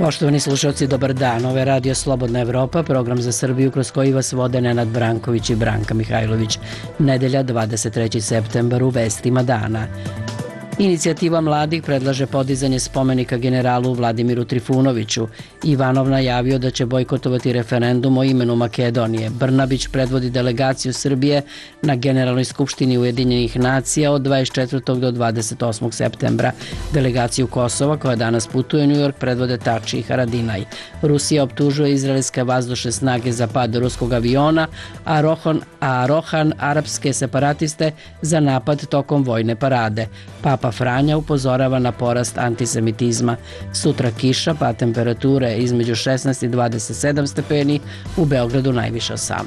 Poštovani slušalci, dobar dan. Ovo je Radio Slobodna Evropa, program za Srbiju kroz koji vas vode Nenad Branković i Branka Mihajlović. Nedelja, 23. septembar, u vestima dana. Inicijativa mladih predlaže podizanje spomenika generalu Vladimiru Trifunoviću. Ivanov najavio da će bojkotovati referendum o imenu Makedonije. Brnabić predvodi delegaciju Srbije na Generalnoj skupštini Ujedinjenih nacija od 24. do 28. septembra. Delegaciju Kosova, koja danas putuje u New York, predvode Tači i Haradinaj. Rusija optužuje izraelske vazdušne snage za pad ruskog aviona, a Rohan arapske separatiste za napad tokom vojne parade. Papa Franja upozorava na porast antisemitizma. Sutra kiša, pa temperature između 16 i 27 stepeni, u Beogradu najviše 18.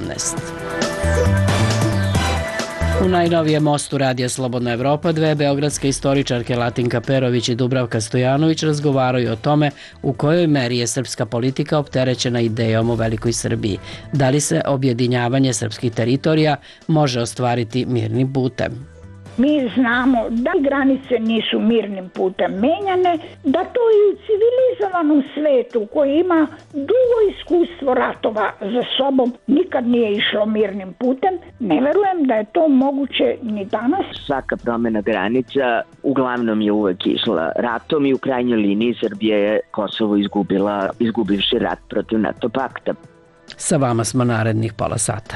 U najnovijem mostu Radija Slobodna Evropa dve beogradske istoričarke Latinka Perović i Dubravka Stojanović razgovaraju o tome u kojoj meri je srpska politika opterećena idejom o velikoj Srbiji. Da li se objedinjavanje srpskih teritorija može ostvariti mirnim putem? Mi znamo da granice nisu mirnim putem menjane, da to i u civilizovanom svetu koji ima dugo iskustvo ratova za sobom nikad nije išlo mirnim putem. Ne verujem da je to moguće ni danas. Svaka promjena granica uglavnom je uvek išla ratom i u krajnjoj liniji Srbija je Kosovo izgubivši rat protiv NATO pakta. Sa vama smo narednih pola sata.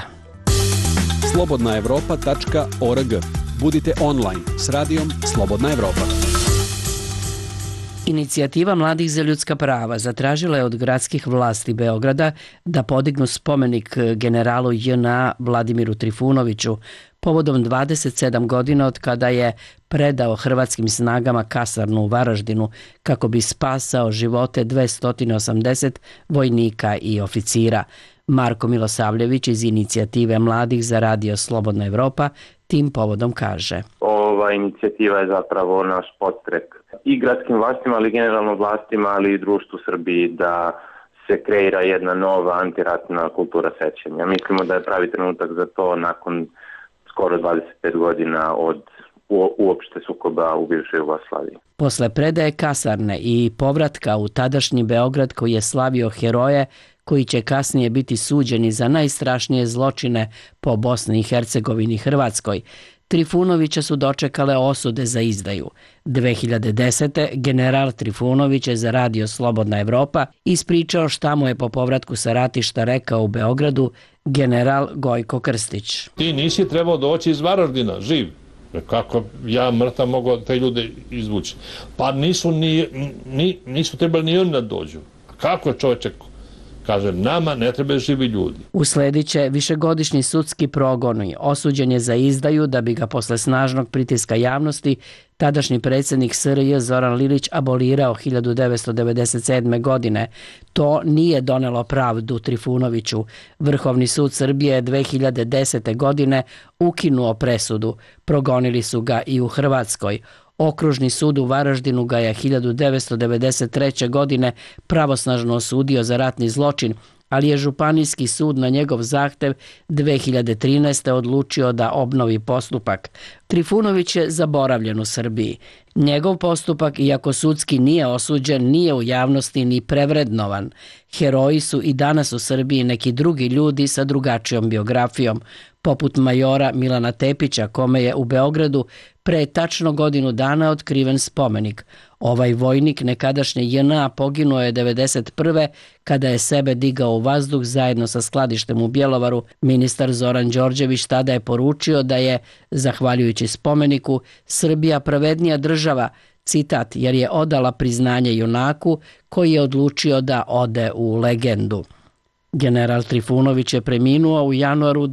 slobodnaevropa.org. Budite online s radijom Slobodna Evropa. Inicijativa mladih za ljudska prava zatražila je od gradskih vlasti Beograda da podignu spomenik generalu JNA Vladimiru Trifunoviću povodom 27 godina od kada je predao hrvatskim snagama kasarnu u Varaždinu kako bi spasao živote 280 vojnika i oficira. Marko Milosavljević iz Inicijative mladih za Radio Slobodna Evropa tim povodom kaže: Ova inicijativa je zapravo naš podstrek i gradskim vlastima, ali generalno vlastima, ali i društvu Srbiji da se kreira jedna nova antiratna kultura sećanja. Mislimo da je pravi trenutak za to nakon skoro 25 godina od uopšte sukoba u bivšoj Jugoslaviji. Posle predaje kasarne i povratka u tadašnji Beograd koji je slavio heroje koji će kasnije biti suđeni za najstrašnije zločine po Bosni i Hercegovini i Hrvatskoj, Trifunovića su dočekale osude za izdaju. 2010. general Trifunović je za Radio Slobodna Evropa ispričao šta mu je po povratku sa ratišta rekao u Beogradu general Gojko Krstić. Ti nisi trebao doći iz Varaždina, živ. Kako ja mrtav mogu te ljude izvući? Pa nisu trebali ni oni da dođu. Kako je čovječe? Kažem, nama ne treba živi ljudi. Usledit će višegodišnji sudski progoni. Osuđen je za izdaju da bi ga posle snažnog pritiska javnosti tadašnji predsjednik SRJ Zoran Lilić abolirao 1997. godine. To nije donelo pravdu Trifunoviću. Vrhovni sud Srbije 2010. godine ukinuo presudu. Progonili su ga i u Hrvatskoj. Okružni sud u Varaždinu ga je 1993. godine pravosnažno osudio za ratni zločin, ali je županijski sud na njegov zahtev 2013. odlučio da obnovi postupak. Trifunović je zaboravljen u Srbiji. Njegov postupak, iako sudski nije osuđen, nije u javnosti ni prevrednovan. Heroji su i danas u Srbiji neki drugi ljudi sa drugačijom biografijom, poput majora Milana Tepića, kome je u Beogradu pre tačno godinu dana otkriven spomenik. Ovaj vojnik nekadašnje JNA poginuo je 1991. kada je sebe digao u vazduh zajedno sa skladištem u Bjelovaru. Ministar Zoran Đorđević tada je poručio da je, zahvaljujući spomeniku, Srbija pravednija država, citat, jer je odala priznanje junaku koji je odlučio da ode u legendu. General Trifunović je preminuo u januaru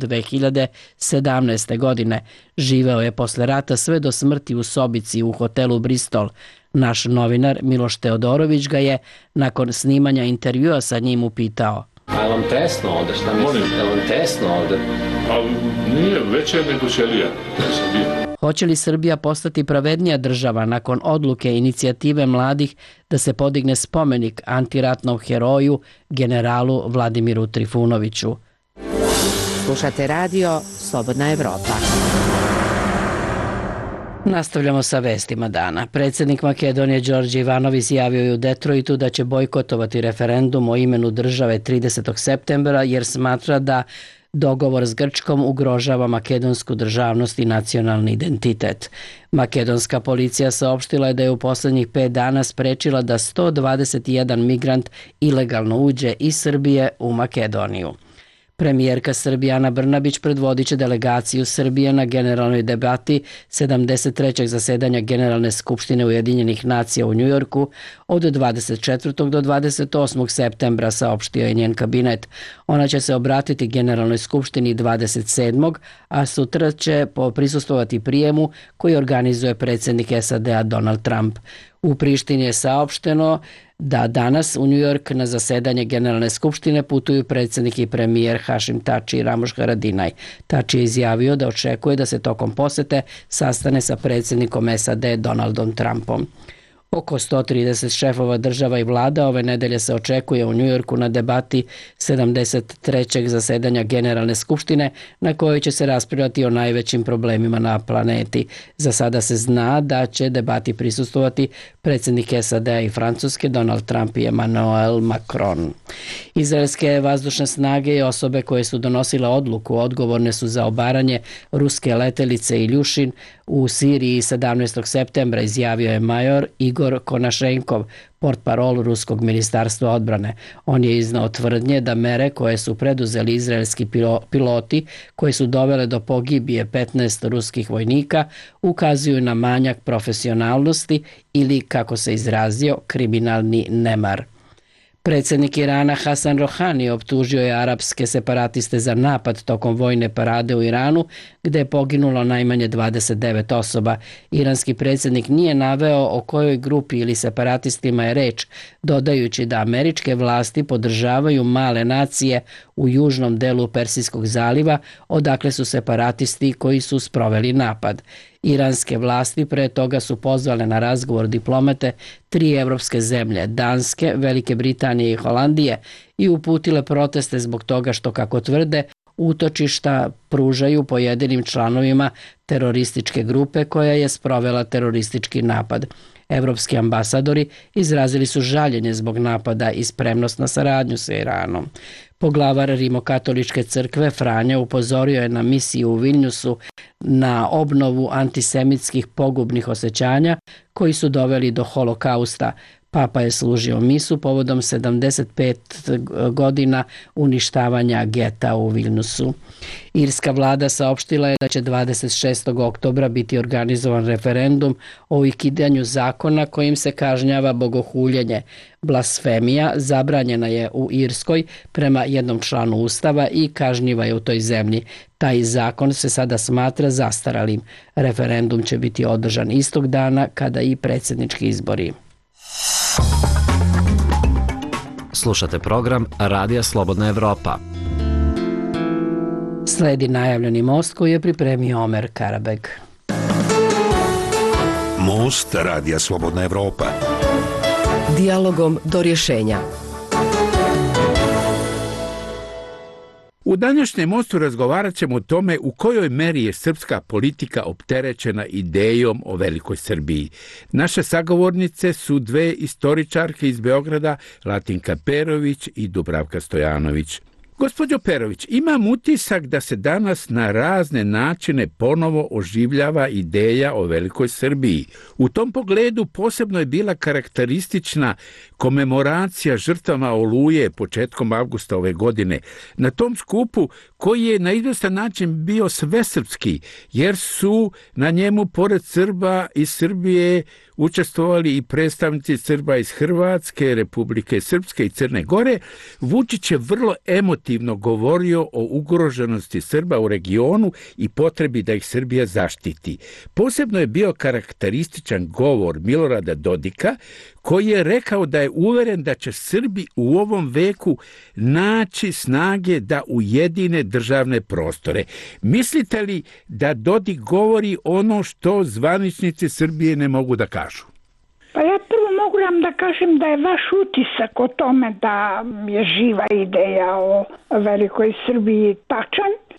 2017. godine. Živeo je posle rata sve do smrti u sobici u hotelu Bristol. Naš novinar Miloš Teodorović ga je nakon snimanja intervjua sa njim upitao: A vam tesno ovde, šta mislite, vam tesno ovde? A nije, veće nego ćelija. Hoće li Srbija postati pravednija država nakon odluke Inicijative mladih da se podigne spomenik antiratnom heroju generalu Vladimiru Trifunoviću? Slušate radio Slobodna Evropa. Nastavljamo sa vestima dana. Predsjednik Makedonije Đorđe Ivanov izjavio je u Detroitu da će bojkotovati referendum o imenu države 30. septembra jer smatra da dogovor s Grčkom ugrožava makedonsku državnost i nacionalni identitet. Makedonska policija saopštila je da je u posljednjih 5 dana sprečila da 121 migrant ilegalno uđe iz Srbije u Makedoniju. Premijerka Srbije Ana Brnabić predvodit će delegaciju Srbije na generalnoj debati 73. zasedanja Generalne skupštine Ujedinjenih nacija u Njujorku od 24. do 28. septembra, saopštio je njen kabinet. Ona će se obratiti Generalnoj skupštini 27. a sutra će prisustvovati prijemu koji organizuje predsjednik SAD-a Donald Trump. U Prištini je saopšteno da danas u New York na zasedanje Generalne skupštine putuju predsjednik i premijer Hašim Tači i Ramuš Haradinaj. Tači je izjavio da očekuje da se tokom posete sastane sa predsjednikom SAD Donaldom Trumpom. Oko 130 šefova država i vlada ove nedelje se očekuje u Njujorku na debati 73. zasedanja Generalne skupštine na kojoj će se raspravljati o najvećim problemima na planeti. Za sada se zna da će debati prisustvovati predsjednik SAD-a i Francuske Donald Trump i Emmanuel Macron. Izraelske vazdušne snage i osobe koje su donosile odluku odgovorne su za obaranje ruske letelice Iljušin u Siriji 17. septembra, izjavio je major Igor Konašenkov, portparol Ruskog ministarstva odbrane. On je iznao tvrdnje da mere koje su preduzeli izraelski piloti, koje su dovele do pogibije 15 ruskih vojnika, ukazuju na manjak profesionalnosti ili, kako se izrazio, kriminalni nemar. Predsjednik Irana Hasan Rohani optužio je arapske separatiste za napad tokom vojne parade u Iranu, gdje je poginulo najmanje 29 osoba. Iranski predsjednik nije naveo o kojoj grupi ili separatistima je reč, dodajući da američke vlasti podržavaju male nacije u južnom delu Persijskog zaliva, odakle su separatisti koji su sproveli napad. Iranske vlasti pre toga su pozvale na razgovor diplomate 3 evropske zemlje, Danske, Velike Britanije i Holandije, i uputile proteste zbog toga što, kako tvrde, utočišta pružaju pojedinim članovima terorističke grupe koja je sprovela teroristički napad. Evropski ambasadori izrazili su žaljenje zbog napada i spremnost na saradnju sa Iranom. Poglavar Rimokatoličke crkve Franja upozorio je na misiju u Vilniusu na obnovu antisemitskih pogubnih osjećanja koji su doveli do holokausta. Papa je služio misu povodom 75 godina uništavanja geta u Vilnusu. Irska vlada saopštila je da će 26. oktobra biti organizovan referendum o ukidanju zakona kojim se kažnjava bogohuljenje. Blasfemija zabranjena je u Irskoj prema jednom članu Ustava i kažnjiva je u toj zemlji. Taj zakon se sada smatra zastaralim. Referendum će biti održan istog dana kada i predsjednički izbori. Slušate program Radija Slobodna Evropa. Sledi najavljeni most koji je pripremio Omer Karabeg. Most Radija Slobodna Evropa. Dijalogom do rješenja. U današnjem mostu razgovarat ćemo o tome u kojoj meri je srpska politika opterećena idejom o velikoj Srbiji. Naše sagovornice su dve istoričarke iz Beograda, Latinka Perović i Dubravka Stojanović. Gospođo Perović, imam utisak da se danas na razne načine ponovo oživljava ideja o velikoj Srbiji. U tom pogledu posebno je bila karakteristična komemoracija žrtvama Oluje početkom avgusta ove godine. Na tom skupu koji je na izvestan način bio svesrpski, jer su na njemu pored Srba iz Srbije učestvovali i predstavnici Srba iz Hrvatske, Republike Srpske i Crne Gore, Vučić je vrlo emotivno govorio o ugroženosti Srba u regionu i potrebi da ih Srbija zaštiti. Posebno je bio karakterističan govor Milorada Dodika, koji je rekao da je uveren da će Srbi u ovom veku naći snage da ujedine državne prostore. Mislite li da Dodik govori ono što zvaničnici Srbije ne mogu da kažu? Pa ja prvo mogu vam da kažem da je vaš utisak o tome da je živa ideja o velikoj Srbiji tačan. Ta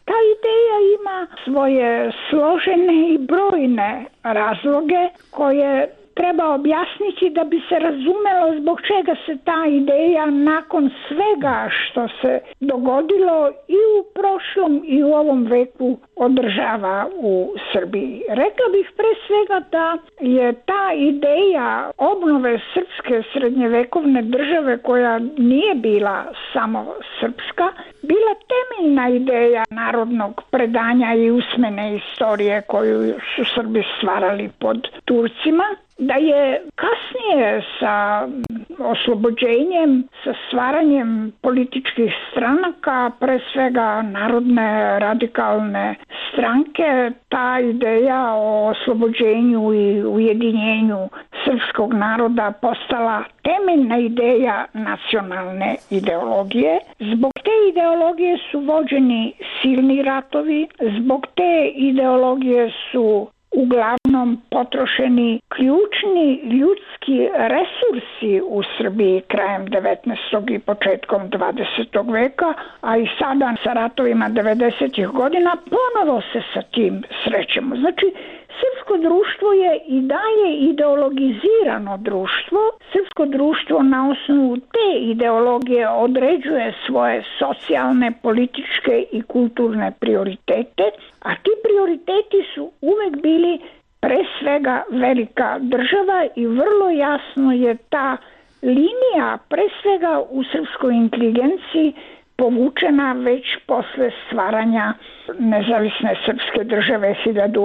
ideja ima svoje složene i brojne razloge koje treba objasniti da bi se razumelo zbog čega se ta ideja nakon svega što se dogodilo i u prošlom i u ovom veku održava u Srbiji. Rekla bih pre svega da je ta ideja obnove srpske srednjevekovne države, koja nije bila samo srpska, bila temeljna ideja narodnog predanja i usmene istorije koju su Srbi stvarali pod Turcima, da je kasnije sa oslobođenjem, sa stvaranjem političkih stranaka, pre svega Narodne radikalne stranke, ta ideja o oslobođenju i ujedinjenju srpskog naroda postala temeljna ideja nacionalne ideologije. Zbog te ideologije su vođeni silni ratovi, zbog te ideologije su uglavnom potrošeni ključni ljudski resursi u Srbiji krajem 19. i početkom 20. veka, a i sada sa ratovima 90. godina ponovo se sa tim srećemo. Znači, srpsko društvo je i dalje ideologizirano društvo. Srpsko društvo na osnovu te ideologije određuje svoje socijalne, političke i kulturne prioritete, a ti prioriteti su uvek bili pre svega velika država i vrlo jasno je ta linija pre svega u srpskoj inteligenciji povučena već posle stvaranja nezavisne srpske države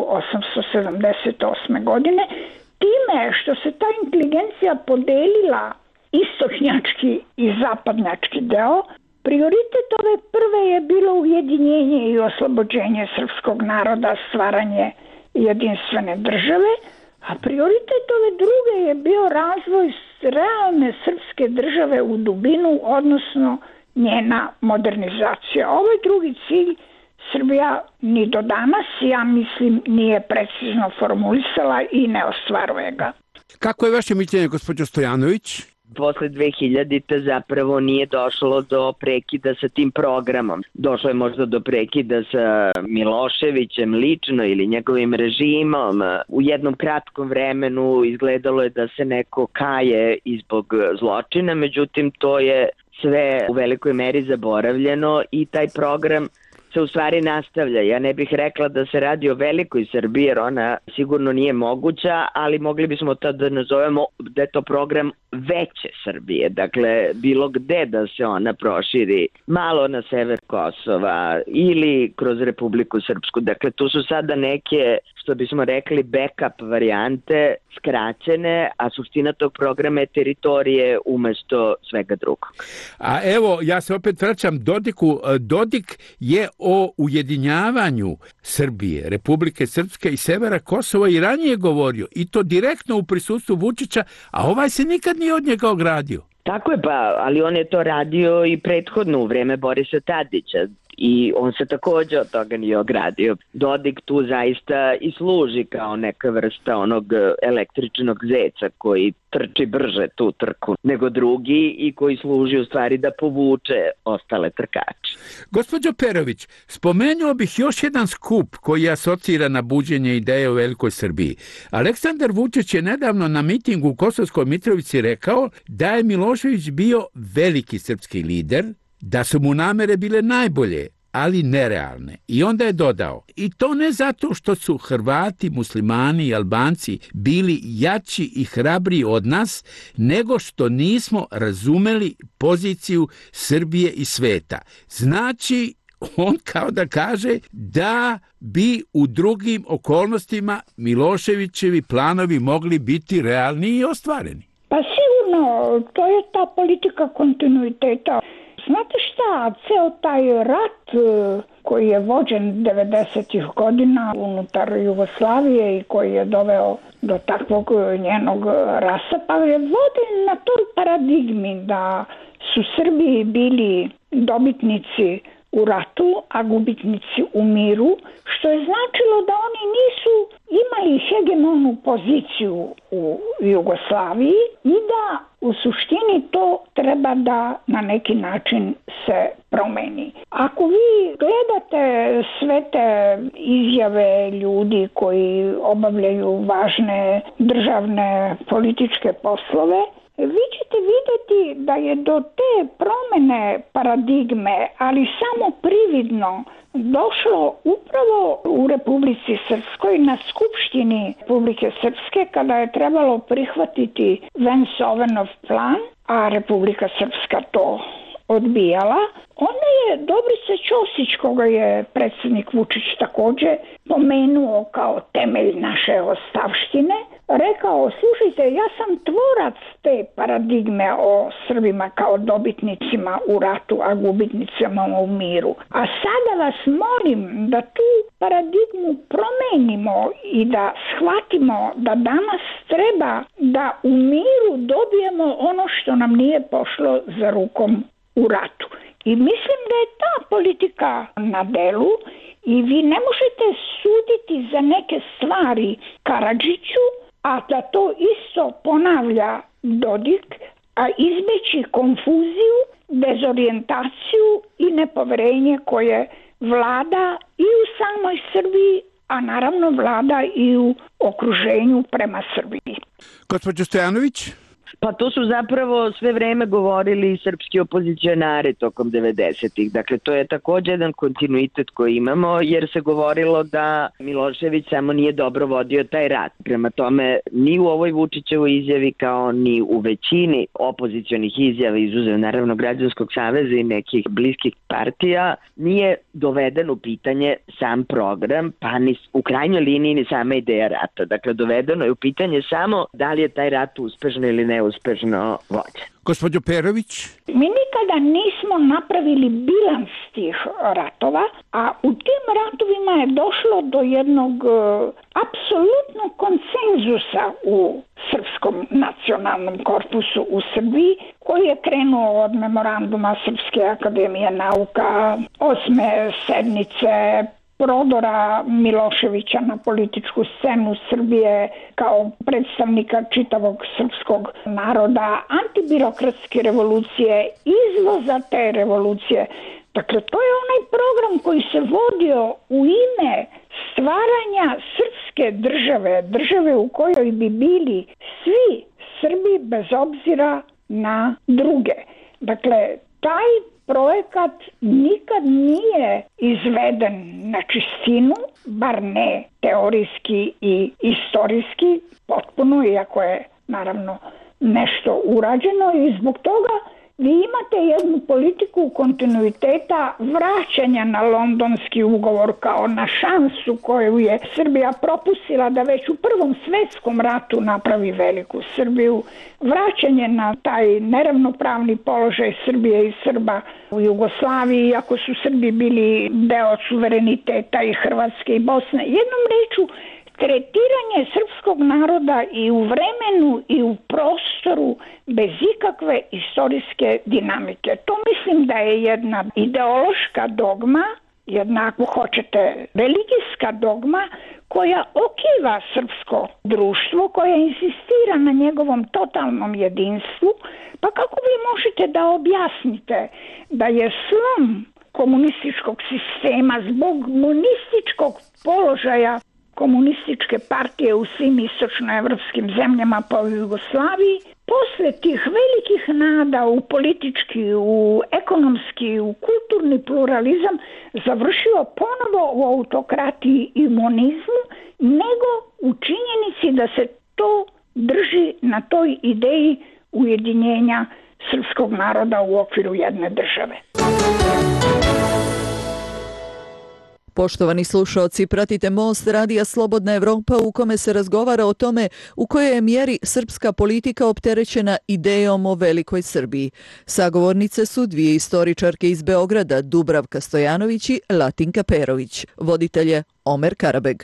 1878. godine, time što se ta inteligencija podelila istočnjački i zapadnjački deo. Prioritet ove prve je bilo ujedinjenje i oslobođenje srpskog naroda, stvaranje jedinstvene države, a prioritet ove druge je bio razvoj realne srpske države u dubinu, odnosno njena modernizacija. Ovaj drugi cilj Srbija ni do danas, ja mislim, nije precizno formulisala i ne ostvaruje ga. Kako je vaše mišljenje, gospođo Stojanović? Posle 2000. zapravo nije došlo do prekida sa tim programom. Došlo je možda do prekida sa Miloševićem lično ili njegovim režimom. U jednom kratkom vremenu izgledalo je da se neko kaje i zbog zločina, međutim to je sve u velikoj meri zaboravljeno i taj program se u stvari nastavlja. Ja ne bih rekla da se radi o velikoj Srbiji, jer ona sigurno nije moguća, ali mogli bismo to da nazovemo da je to program veće Srbije. Dakle, bilo gde da se ona proširi, malo na sever Kosova ili kroz Republiku Srpsku. Dakle, tu su sada neke, što bismo rekli, backup varijante, skraćene, a suština tog programa je teritorije umesto svega drugog. A evo, ja se opet vraćam Dodiku. Dodik je o ujedinjavanju Srbije, Republike Srpske i severa Kosova i ranije govorio, i to direktno u prisustvu Vučića, a ovaj se nikad nije od njega ogradio. Tako je, ali on je to radio i prethodno u vreme Borisa Tadića i on se također od toga nije ogradio. Dodik tu zaista i služi kao neka vrsta onog električnog zeca koji trči brže tu trku nego drugi i koji služi u stvari da povuče ostale trkače. Gospođo Perović, spomenuo bih još jedan skup koji asocira na buđenje ideje o velikoj Srbiji. Aleksandar Vučić je nedavno na mitingu u Kosovskoj Mitrovici rekao da je Milošević bio veliki srpski lider, da su mu namere bile najbolje, ali nerealne. I onda je dodao, i to ne zato što su Hrvati, muslimani i Albanci bili jači i hrabriji od nas, nego što nismo razumeli poziciju Srbije i sveta. Znači, on kao da kaže da bi u drugim okolnostima Miloševićevi planovi mogli biti realni i ostvareni. Pa sigurno, to je ta politika kontinuiteta. Znate šta, ceo taj rat koji je vođen 90-ih godina unutar Jugoslavije i koji je doveo do takvog njenog rasapa je vođen na toj paradigmi da su Srbi bili dobitnici u ratu, a gubitnici u miru, što je značilo da oni nisu imali hegemonu poziciju u Jugoslaviji i da u suštini to treba da na neki način se promeni. Ako vi gledate sve te obavljaju važne državne političke poslove, vi ćete vidjeti da je do te promjene paradigme, ali samo prividno, došlo upravo u Republici Srpskoj na Skupštini Republike Srpske kada je trebalo prihvatiti Vance-Ovenov plan, a Republika Srpska to odbijala. Onda je Dobrica Ćosić, koga je predsjednik Vučić također pomenuo kao temelj naše ostavštine, rekao, slušajte, ja sam tvorac te paradigme o Srbima kao dobitnicima u ratu, a gubitnicima u miru. A sada vas molim da tu paradigmu promenimo i da shvatimo da danas treba da u miru dobijemo ono što nam nije pošlo za rukom u ratu. I mislim da je ta politika na delu i vi ne možete suditi za neke stvari Karadžiću, a da to isto ponavlja Dodik, a izbeći konfuziju, dezorijentaciju i nepoverenje koje vlada i u samoj Srbiji, a naravno vlada i u okruženju prema Srbiji. Gospođo Stojanović? Pa to su zapravo sve vreme govorili srpski opozicionari tokom 90-ih. Dakle, to je također jedan kontinuitet koji imamo, jer se govorilo da Milošević samo nije dobro vodio taj rat. Prema tome, ni u ovoj Vučićevoj izjavi kao ni u većini opozicionih izjava, izuzev naravno Građanskog saveza i nekih bliskih partija, nije doveden u pitanje sam program, pa ni u krajnjoj liniji ni sama ideja rata. Dakle, dovedeno je u pitanje samo da li je taj rat uspešno ili neuspešno vođen. Gospođo Perović? Mi nikada nismo napravili bilans tih ratova, a u tim ratovima je došlo do jednog apsolutnog konsenzusa u Srpskom nacionalnom korpusu u Srbiji, koji je krenuo od memoranduma Srpske akademije nauka, 8. sednice, prodora Miloševića na političku scenu Srbije kao predstavnika čitavog srpskog naroda, antibirokratske revolucije, izvoza te revolucije. Dakle, to je onaj program koji se vodio u ime stvaranja srpske države, države u kojoj bi bili svi Srbi bez obzira na druge. Dakle, taj projekat nikad nije izveden na čistinu, bar ne teorijski i istorijski, potpuno, iako je naravno nešto urađeno, i zbog toga vi imate jednu politiku kontinuiteta vraćanja na Londonski ugovor kao na šansu koju je Srbija propustila da već u Prvom svjetskom ratu napravi veliku Srbiju, vraćanje na taj neravnopravni položaj Srbije i Srba u Jugoslaviji, iako su Srbi bili deo suvereniteta i Hrvatske i Bosne. Jednom rečju, tretiranje srpskog naroda i u vremenu i u prostoru bez ikakve istorijske dinamike. To mislim da je jedna ideološka dogma, jedna, ako hoćete, religijska dogma koja okiva srpsko društvo, koja insistira na njegovom totalnom jedinstvu. Pa kako vi možete da objasnite da je slom komunističkog sistema zbog monističkog položaja komunističke partije u svim istočnoevropskim zemljama pa u Jugoslaviji, posle tih velikih nada u politički, u ekonomski, u kulturni pluralizam završio ponovo u autokratiji i monizmu, nego u činjenici da se to drži na toj ideji ujedinjenja srpskog naroda u okviru jedne države. Poštovani slušaoci, pratite Most radija Slobodna Evropa u kome se razgovara o tome u kojoj je mjeri srpska politika opterećena idejom o velikoj Srbiji. Sagovornice su dvije istoričarke iz Beograda, Dubravka Stojanović i Latinka Perović. Voditelj je Omer Karabeg.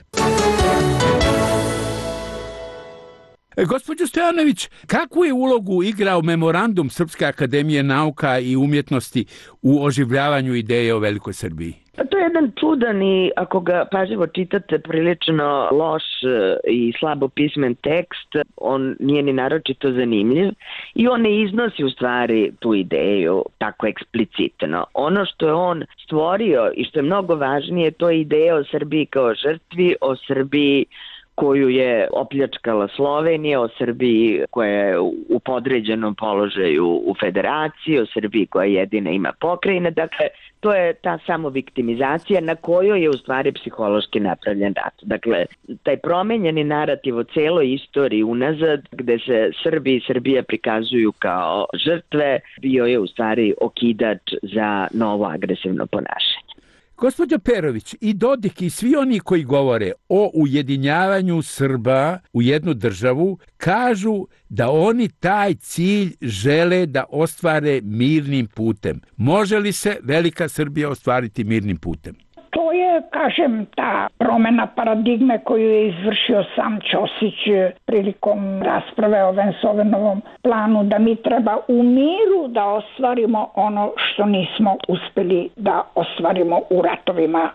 Gospođo Stojanović, kakvu je ulogu igrao memorandum Srpske akademije nauka i umjetnosti u oživljavanju ideje o velikoj Srbiji? To je jedan čudan i, ako ga pažljivo čitate, prilično loš i slabo pismen tekst. On nije ni naročito zanimljiv i on ne iznosi u stvari tu ideju tako eksplicitno. Ono što je on stvorio i što je mnogo važnije, to je ideja o Srbiji kao žrtvi, o Srbiji koju je opljačkala Slovenija, o Srbiji koja je u podređenom položaju u federaciji, o Srbiji koja jedina ima pokrajine. Dakle, to je ta samoviktimizacija na kojoj je u stvari psihološki napravljen rat. Dakle, taj promenjeni narativ o celoj istoriji unazad, gde se Srbi i Srbija prikazuju kao žrtve, bio je u stvari okidač za novo agresivno ponašanje. Gospođo Perović, i Dodik i svi oni koji govore o ujedinjavanju Srba u jednu državu kažu da oni taj cilj žele da ostvare mirnim putem. Može li se velika Srbija ostvariti mirnim putem? To je, kažem, ta promena paradigme koju je izvršio sam Ćosić prilikom rasprave o Vensovenovom planu, da mi treba u miru da ostvarimo ono što nismo uspeli da ostvarimo u ratovima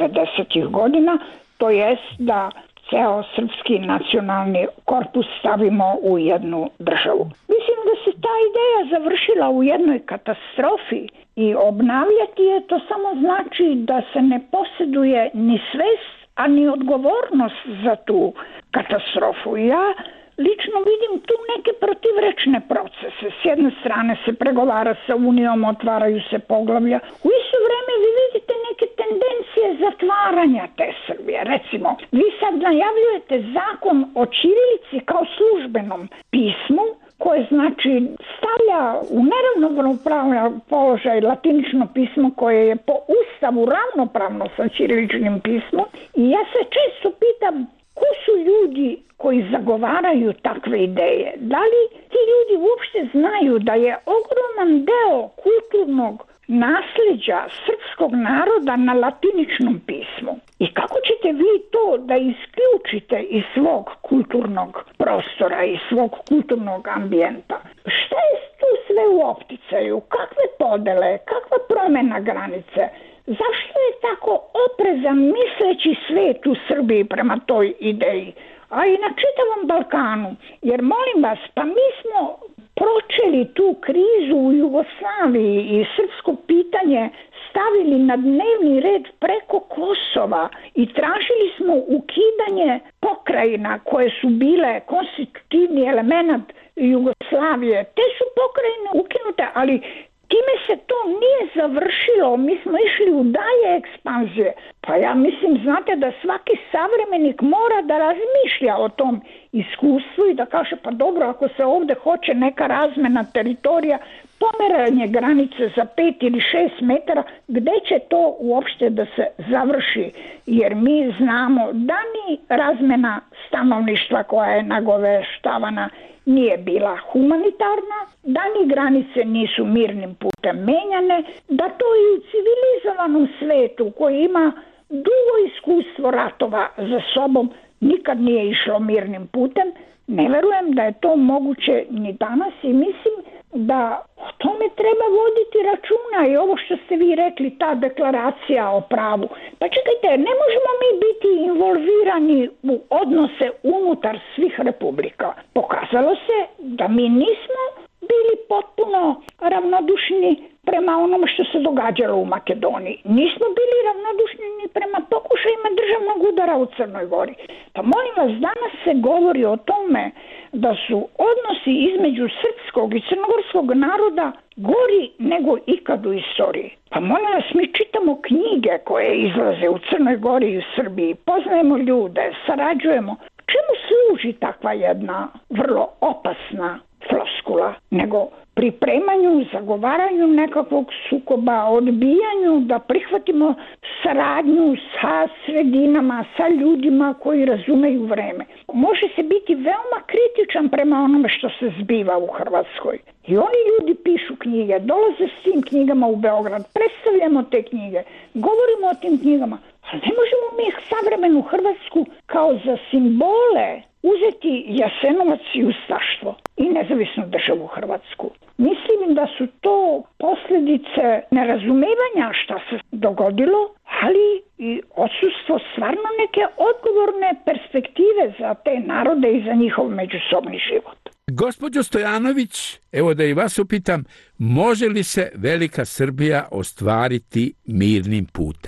90. godina, to jest da ceo srpski nacionalni korpus stavimo u jednu državu. Mislim da se ta ideja završila u jednoj katastrofi i obnavljati je to samo znači da se ne posjeduje ni svest, a ni odgovornost za tu katastrofu. Ja lično vidim tu neke protivrečne procese. S jedne strane se pregovara sa Unijom, otvaraju se poglavlja. U isto vreme vi vidite neke tendencije zatvaranja te Srbije. Recimo, vi sad najavljujete zakon o ćirilici kao službenom pismu, koje znači stavlja u neravnopravan položaj latinično pismo koje je po Ustavu ravnopravno sa ćiriličnim pismom. I ja se često pitam ko su ljudi koji zagovaraju takve ideje. Da li ti ljudi uopšte znaju da je ogroman deo kulturnog nasljeđa srpskog naroda na latiničnom pismu? I kako ćete vi to da isključite iz svog kulturnog prostora, iz svog kulturnog ambijenta? Šta je tu sve u opticaju? Kakve podele? Kakva promjena granice? Zašto je tako oprezan misleći svet u Srbiji prema toj ideji? A i na čitavom Balkanu. Jer molim vas, pa mi smo pročeli tu krizu u Jugoslaviji i srpsko pitanje stavili na dnevni red preko Kosova i tražili smo ukidanje pokrajina koje su bile konstitutivni element Jugoslavije. Te su pokrajine ukinute, ali time se to nije završilo, mi smo išli u dalje ekspanzije. Pa ja mislim, znate, da svaki savremenik mora da razmišlja o tom iskustvu i da kaže, pa dobro, ako se ovdje hoće neka razmena teritorija, pomeranje granice za 5 ili 6 metara, gde će to uopšte da se završi? Jer mi znamo da ni razmena stanovništva koja je nagoveštavana nije bila humanitarna, da ni granice nisu mirnim putem menjane, da to i u civilizovanom svetu koji ima dugo iskustvo ratova za sobom nikad nije išlo mirnim putem. Ne verujem da je to moguće ni danas i mislim da o tome treba voditi računa i ovo što ste vi rekli, ta deklaracija o pravu. Pa čekajte, ne možemo mi biti involvirani u odnose unutar svih republika. Pokazalo se da mi nismo bili potpuno ravnodušni prema onome što se događalo u Makedoniji. Nismo bili ravnodušni ni prema pokušajima državnog udara u Crnoj Gori. Pa molim vas, danas se govori o tome da su odnosi između srpskog i crnogorskog naroda gori nego ikad u istoriji. Pa molim vas, mi čitamo knjige koje izlaze u Crnoj Gori i u Srbiji, poznajemo ljude, sarađujemo. Čemu služi takva jedna vrlo opasna floskula, nego pripremanju, zagovaranju nekakvog sukoba, odbijanju da prihvatimo saradnju sa sredinama, sa ljudima koji razumeju vreme. Može se biti veoma kritičan prema onome što se zbiva u Hrvatskoj. I oni ljudi pišu knjige, dolaze s tim knjigama u Beograd, predstavljamo te knjige, govorimo o tim knjigama, ali ne možemo mi savremenu Hrvatsku kao za simbole uzeti Jasenovac i ustaštvo i nezavisnu državu Hrvatsku. Mislim da su to posljedice nerazumevanja šta se dogodilo, ali i odsustvo stvarno neke odgovorne perspektive za te narode i za njihov međusobni život. Gospođo Stojanović, evo da i vas upitam, može li se velika Srbija ostvariti mirnim putem?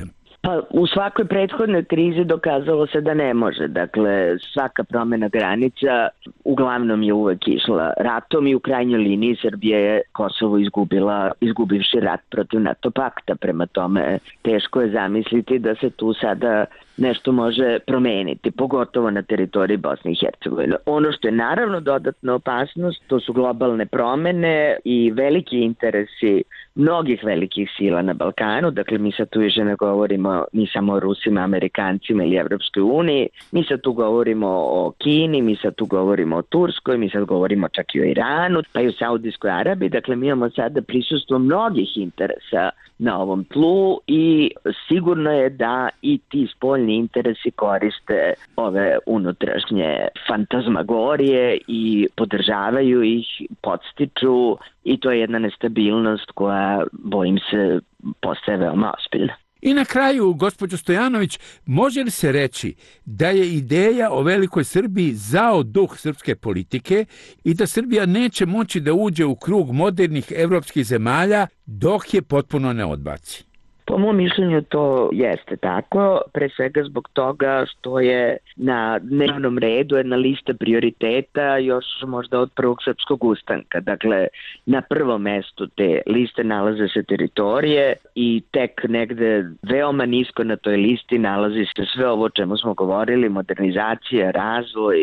Pa u svakoj prethodnoj krizi dokazalo se da ne može. Dakle, svaka promjena granica uglavnom je uvek išla ratom i u krajnjoj liniji Srbija je Kosovo izgubivši rat protiv NATO pakta. Prema tome, teško je zamisliti da se tu sada nešto može promeniti, pogotovo na teritoriji Bosne i Hercegovine. Ono što je naravno dodatna opasnost, to su globalne promene i veliki interesi mnogih velikih sila na Balkanu. Dakle, mi sad tu više ne govorimo ni samo o Rusima, Amerikancima ili Evropskoj uniji, mi sad tu govorimo o Kini, mi sad tu govorimo o Turskoj, mi sad govorimo čak i o Iranu, pa i o Saudijskoj Arabiji. Dakle, mi imamo sada prisustvo mnogih interesa na ovom tlu i sigurno je da i ti spoljni interesi koriste ove unutrašnje fantazmagorije i podržavaju ih, podstiču i to je jedna nestabilnost koja, bojim se, postaje veoma ozbiljna. I na kraju, gospođo Stojanović, može li se reći da je ideja o velikoj Srbiji zao duh srpske politike i da Srbija neće moći da uđe u krug modernih evropskih zemalja dok je potpuno ne odbaci? Po mom mišljenju to jeste tako, pre svega zbog toga što je na dnevnom redu jedna lista prioriteta još možda od prvog srpskog ustanka. Dakle, na prvom mestu te liste nalaze se teritorije i tek negde veoma nisko na toj listi nalazi se sve ovo o čemu smo govorili, modernizacija, razvoj,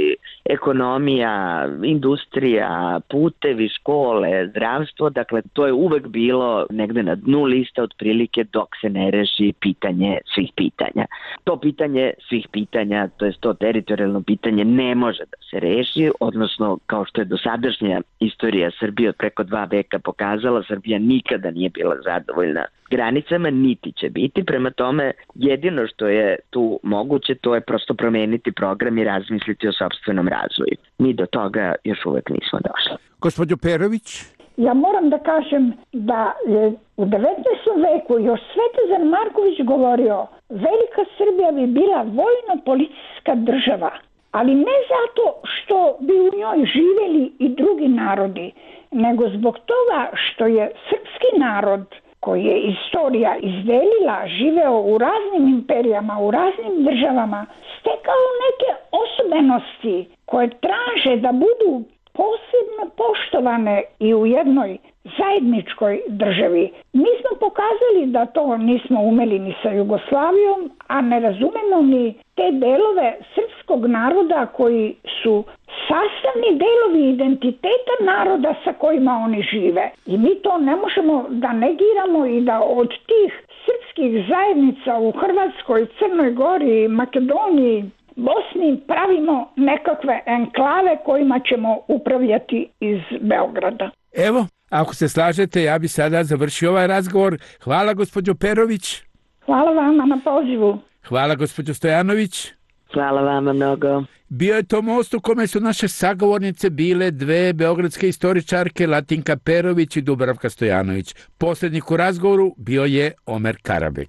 ekonomija, industrija, putevi, škole, zdravstvo. Dakle, to je uvek bilo negde na dnu lista otprilike dok se ne reši pitanje svih pitanja. To pitanje svih pitanja, to je to teritorijalno pitanje, ne može da se reši, odnosno kao što je dosadašnja istorija Srbije od preko 2 veka pokazala, Srbija nikada nije bila zadovoljna granicama, niti će biti. Prema tome, jedino što je tu moguće, to je prosto promeniti program i razmisliti o sopstvenom razvoju. Mi do toga još uvek nismo došli. Gospođo Perović? Ja moram da kažem da je u 19. veku još Svetozar Marković govorio velika Srbija bi bila vojno-policijska država, ali ne zato što bi u njoj živjeli i drugi narodi, nego zbog toga što je srpski narod koji je istorija izdelila, živeo u raznim imperijama, u raznim državama, stekao neke osobenosti koje traže da budu posebno poštovane i u jednoj zajedničkoj državi. Mi smo pokazali da to nismo umeli ni sa Jugoslavijom, a ne razumemo ni te delove srpskog naroda koji su sastavni delovi identiteta naroda sa kojima oni žive. I mi to ne možemo da negiramo i da od tih srpskih zajednica u Hrvatskoj, Crnoj Gori, Makedoniji, Bosni pravimo nekakve enklave kojima ćemo upravljati iz Beograda. Evo, ako se slažete, ja bi sada završio ovaj razgovor. Hvala, gospođo Perović. Hvala vama na pozivu. Hvala, gospođo Stojanović. Hvala vama mnogo. Bio je to most u kome su naše sagovornice bile 2 beogradske istoričarke, Latinka Perović i Dubravka Stojanović. Poslednik u razgovoru bio je Omer Karabek.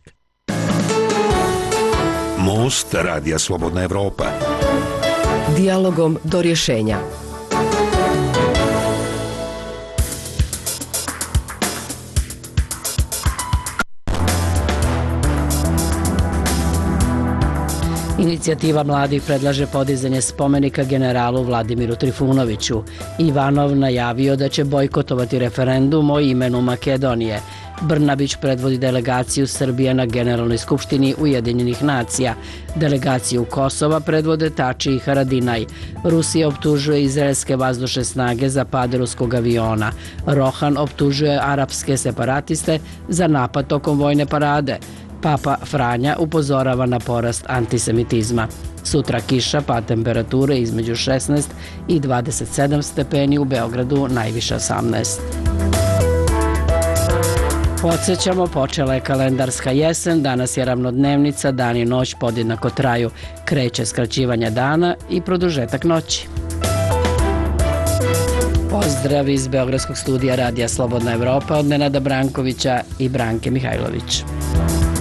Most Radija Slobodna Evropa. Dijalogom do rješenja. Inicijativa mladih predlaže podizanje spomenika generalu Vladimiru Trifunoviću. Ivanov najavio da će bojkotovati referendum o imenu Makedonije. Brnabić predvodi delegaciju Srbije na Generalnoj skupštini Ujedinjenih nacija. Delegaciju Kosova predvode Tači i Haradinaj. Rusija optužuje izraelske vazdušne snage za pad ruskog aviona. Rohan optužuje arapske separatiste za napad tokom vojne parade. Papa Franja upozorava na porast antisemitizma. Sutra kiša, pa temperature između 16 i 27 stepeni, u Beogradu najviše 18. Podsjećamo, počela je kalendarska jesen, danas je ravnodnevnica, dan i noć podjednako traju. Kreće skraćivanje dana i produžetak noći. Pozdrav iz Beogradskog studija Radija Slobodna Evropa od Nenada Brankovića i Branke Mihajlović.